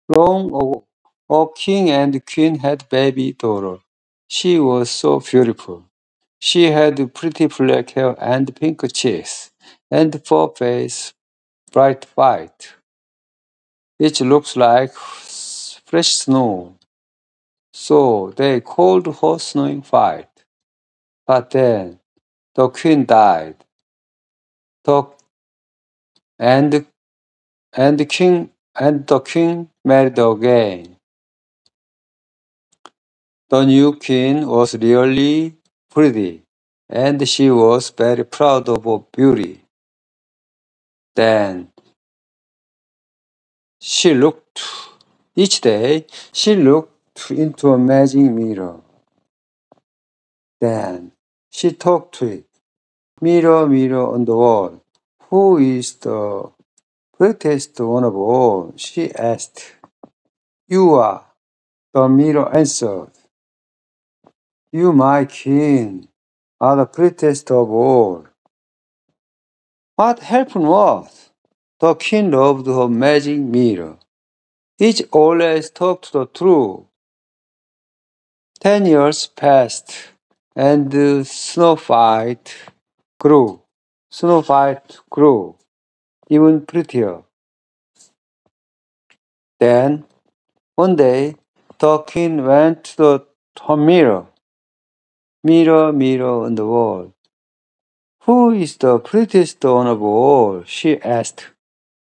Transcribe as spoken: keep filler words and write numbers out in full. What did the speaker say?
Long ago, a king and queen had baby daughter. She was so beautiful. She had pretty black hair and pink cheeks, and fur face bright white. It looks like fresh snow. So they called her Snowy White. But then the queen died. The, and and the king and the king married again. The new queen was really pretty, and she was very proud of her beauty. Then she looked each day she looked into a magic mirror. Then she talked to it. Mirror, mirror on the wall, who is the prettiest one of all? She asked. You are, the mirror answered. You, my king, are the prettiest of all. What happened was, the king loved her magic mirror. It always talked the truth. Ten years passed, and Snow White grew. Snow White grew even prettier. Then, one day, the king went to the her mirror. Mirror, mirror on the wall. Who is the prettiest one of all? She asked.